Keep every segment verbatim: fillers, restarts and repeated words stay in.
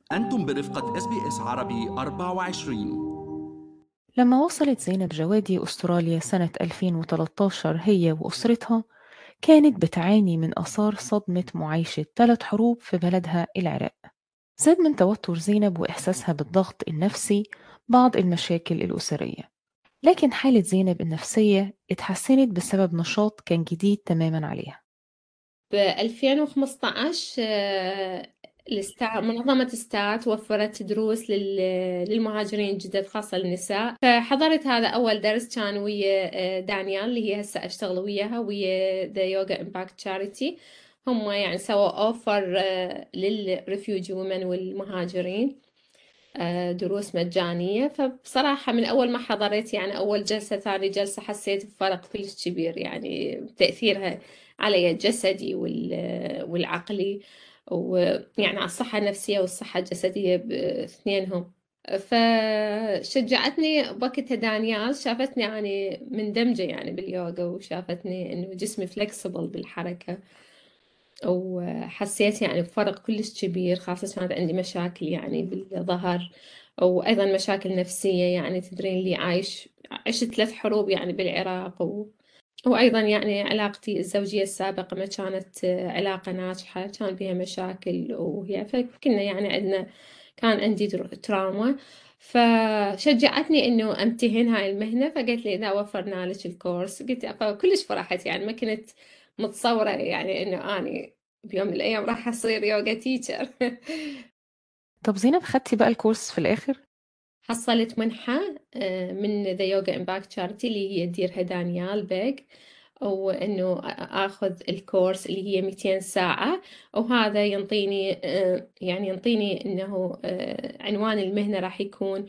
أنتم برفقة إس بي إس عربي أربعة وعشرين. لما وصلت زينب جوادي أستراليا سنة ألفين وتلتاشر هي وأسرتها كانت بتعاني من آثار صدمة معايشة ثلاث حروب في بلدها العراق. زاد من توتر زينب وإحساسها بالضغط النفسي بعض المشاكل الأسرية، لكن حالة زينب النفسية اتحسنت بسبب نشاط كان جديد تماما عليها. ب ألفين وخمسة عشر آه، الستا- منظمة ستارت وفرت دروس لل- للمهاجرين الجدد خاصة النساء. فحضرت هذا أول درس كان ويا آه، دانيال اللي هي هسه أشتغل وياها ويا ذا يوغا امباكت تشاريتي. هم يعني سووا اوفر للريفيوجي ومن والمهاجرين، آه، دروس مجانية. فبصراحة من أول ما حضرت يعني أول جلسة ثاني جلسة حسيت بفرق كلش كبير، يعني تأثيرها علي الجسدي وال- والعقلي، ويعني على الصحة النفسية والصحة الجسدية باثنينهم. فشجعتني بوقتها دانيال، شافتني يعني مندمجة يعني باليوغا، وشافتني إنه جسمي فلكسبل بالحركة، وحسيت يعني بفرق كلش كبير، خاصة كانت عندي مشاكل يعني بالظهر، وأيضا مشاكل نفسية. يعني تدرين لي عايش عشت ثلاث حروب يعني بالعراق، و... وأيضا يعني علاقتي الزوجية السابقة ما كانت علاقة ناجحة، كان بها مشاكل وهي، فكنا يعني عندنا كان عندي در- تراما. فشجعتني إنه أمتهن هاي المهنة، فقالت لي إذا وفرنا لك الكورس، قلت فكلش فرحت. يعني ما كنت متصورة يعني إنه أني بيوم من الأيام راح أصير يوغا تيتشر. طب زينب، خدتي بقى الكورس في الآخر؟ حصلت منحة آه، من ذا يوغا امباكت تشاريتي اللي هي تديرها دانيال بيج، وإنه آخذ الكورس اللي هي مئتين ساعة. وهذا ينطيني آه، يعني ينطيني إنه آه، عنوان المهنة راح يكون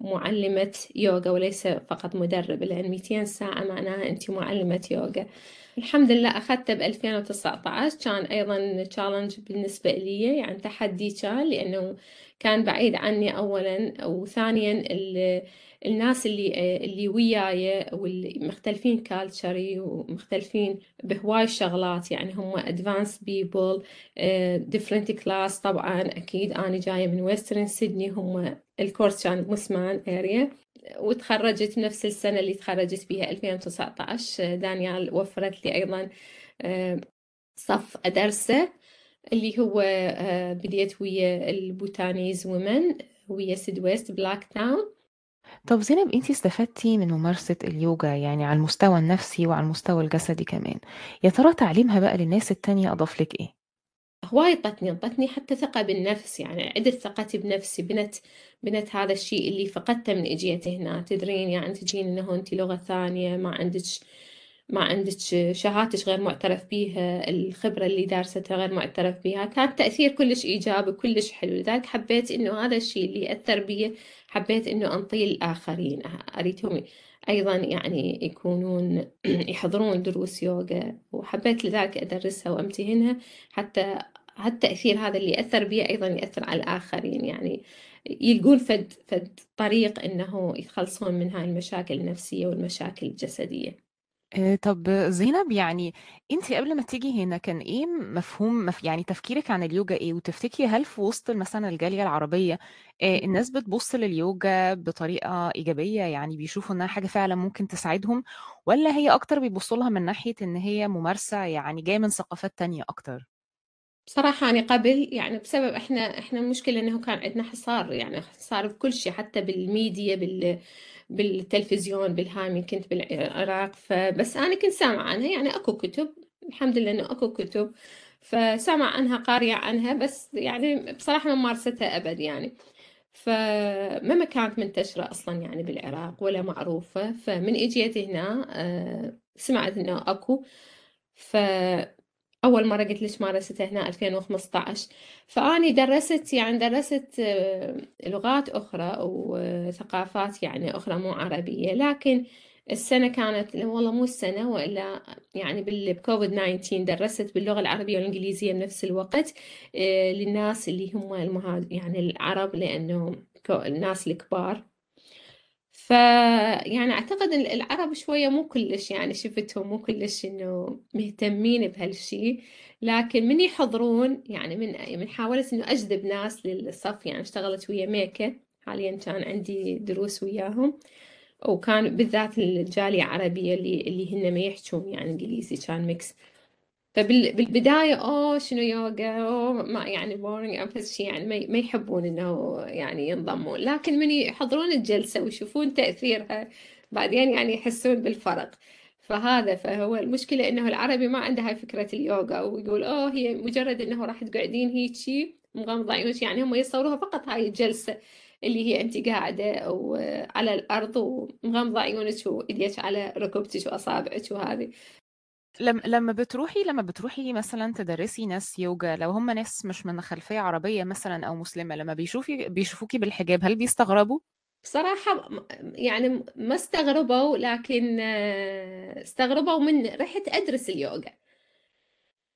معلمة يوغا وليس فقط مدربة، لأن مئتين ساعة معناها أنت معلمة يوغا. الحمد لله أخذته ب ألفين وتسعة عشر. كان أيضا تشالنج بالنسبة لي، يعني تحدي كان، لأنه كان بعيد عني أولا، وثانيا ال- الناس اللي اللي وياي واللي مختلفين كالتشري ومختلفين بهواي شغلات، يعني هم advanced people uh, different class. طبعا أكيد أنا جاية من ويسترن سيدني، هم الكورس كان بمسمان اريا، وتخرجت نفس السنة اللي تخرجت بها ألفين وتسعة عشر. دانيال وفرت لي أيضا آه، صف أدرسه اللي هو آه، بديت ويا البوتانيز وومن ويا سيد ويست بلاك تاون. طب زينب، انتي استفدتي من ممارسة اليوجا يعني على المستوى النفسي وعلى المستوى الجسدي كمان. يا ترى تعليمها بقى للناس التانية أضاف لك ايه؟ هواي طتني طتني حتى ثقة بالنفس، يعني عدت ثقتي بنفسي، بنت بنت هذا الشيء اللي فقدته من اجيت هنا. تدرين يعني تجين انه انت لغة ثانية، ما عندك ما عندك شهادتك غير معترف بيها، الخبرة اللي دارستها غير معترف بيها. كان تأثير كلش إيجابي كلش حلو، لذلك حبيت إنه هذا الشيء اللي أثر بي حبيت إنه أنطيه للآخرين. أريدهم أيضا يعني يكونون يحضرون دروس يوغا، وحبيت لذلك أدرسها وأمتهنها، حتى هالتأثير هذا اللي أثر بي أيضا يأثر على الآخرين، يعني يلقون فد فد طريق إنه يتخلصون من هاي المشاكل النفسية والمشاكل الجسدية. آه، طب زينب، يعني انتي قبل ما تيجي هنا كان ايه مفهوم مف يعني تفكيرك عن اليوجا ايه؟ وتفتكري هل في وسط مثلا الجالية العربية آه، الناس بتبص لليوجا بطريقة إيجابية، يعني بيشوفوا انها حاجة فعلا ممكن تساعدهم، ولا هي اكتر بيبصوا لها من ناحية ان هي ممارسة يعني جاية من ثقافات تانية اكتر؟ بصراحة أنا قبل يعني بسبب إحنا إحنا المشكلة إنه كان عندنا حصار، يعني حصار بكل شيء، حتى بالميديا بال بالتلفزيون بالهاي من كنت بالعراق. فبس أنا كنت سامعة عنها، يعني أكو كتب، الحمد لله إنه أكو كتب، فسامع عنها قارية عنها، بس يعني بصراحة ما مارستها أبد يعني. فما ما كانت منتشرة أصلا يعني بالعراق ولا معروفة. فمن إجيت هنا آه، سمعت إنه أكو. ف أول مرة قلت لك مارستها هنا ألفين وخمسة عشر. فأني درست يعني درست آه، لغات أخرى وثقافات يعني أخرى مو عربية، لكن السنة كانت لا والله مو السنة وإلا يعني بالكوفيد تسعة عشر درست باللغة العربية والإنجليزية بنفس الوقت آه، للناس اللي هم المهاجر يعني العرب، لأنه كو- الناس الكبار. ف يعني أعتقد إن العرب شوية مو كلش، يعني شفتهم مو كلش إنه مهتمين بهالشي، لكن من يحضرون يعني من من حاولت إنه أجذب ناس للصف، يعني اشتغلت ويا ميكا، حاليا كان عندي دروس وياهم، وكان بالذات الجالية العربية اللي اللي هن ما يحجون يعني إنجليزي، كان ميكس. فبالبداية أوه شنو يوغا، أوه ما يعني بورينج أنفس شيء، يعني ما ما يحبون إنه يعني ينضمون، لكن من يحضرون الجلسة ويشوفون تأثيرها بعدين يعني يحسون بالفرق. فهذا فهو المشكلة إنه العربي ما عنده هاي فكرة اليوغا، ويقول أوه هي مجرد إنه راح تقعدين هيجي مغمضة عيونك، يعني هم يصوروها فقط هاي الجلسة اللي هي أنت قاعدة أو على الأرض ومغمضة عيونك وإيديك على ركبتك وأصابعك وهذه. لم لما بتروحي لما بتروحي مثلا تدرسي ناس يوجا، لو هم ناس مش من خلفية عربية مثلا أو مسلمة، لما بيشوفي بيشوفوكي بالحجاب هل بيستغربوا؟ بصراحة م- يعني ما استغربوا، لكن آه، استغربوا من رحت أدرس اليوغا. ف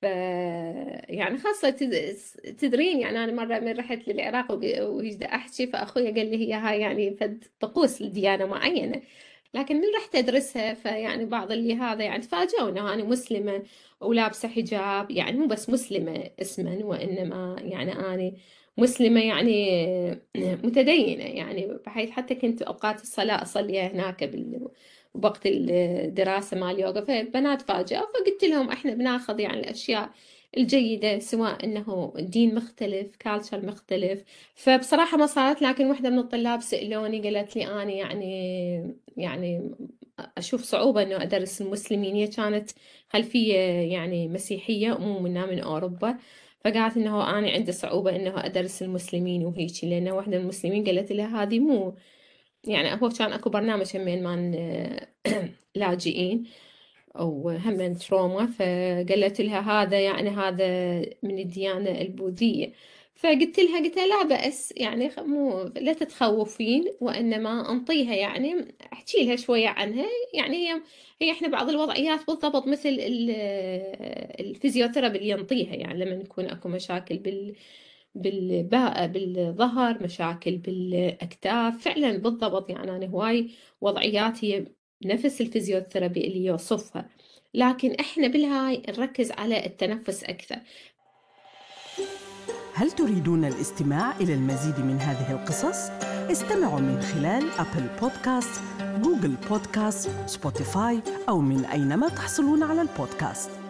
يعني خاصة تد- تدرين، يعني أنا مرة من رحت للعراق وق- وهجدا أحكي، فأخويا قال لي هي هاي يعني فد طقوس لديانة معينة، لكن من رحت أدرسها فيعني بعض اللي هذا يعني تفاجئوا إنه أنا مسلمة ولابسة حجاب، يعني مو بس مسلمة اسما، وإنما يعني أنا مسلمة يعني متدينة، يعني بحيث حتى كنت أوقات الصلاة أصليها هناك بال وقت الدراسة مع اليوغا، فبنات فاجأوا، فقلت لهم احنا بناخذ يعني الأشياء الجيدة، سواء انه دين مختلف، كالتشر مختلف. فبصراحة ما صارت، لكن واحدة من الطلاب سألوني قالت لي أنا يعني يعني أشوف صعوبة إنه أدرس المسلمين، هي كانت خلفية يعني مسيحية مو منا من أوروبا، فقالت إنه أنا عندي صعوبة إنه أدرس المسلمين وهيك، لأنه واحدة من المسلمين قالت لها هذه مو يعني، هو كان اكو برنامج همين مان لاجئين او هم تروما، فقالت لها هذا يعني هذا من الديانة البوذية. فقلت لها قلت لها لا بأس، يعني خ- مو لا تتخوفين، وإنما أنطيها يعني أحكي لها شوية عنها، يعني هي هي إحنا بعض الوضعيات بالضبط مثل ال- الفيزيوثيرابي اللي ينطيها، يعني لما يكون أكو مشاكل بال بالباء بالظهر، مشاكل بالأكتاف، فعلا بالضبط يعني أنا هواي وضعيات هي نفس الفيزيوثيرابي اللي يوصفها، لكن إحنا بالهاي نركز على التنفس أكثر. هل تريدون الاستماع إلى المزيد من هذه القصص؟ استمعوا من خلال أبل بودكاست، جوجل بودكاست، سبوتيفاي أو من أينما تحصلون على البودكاست.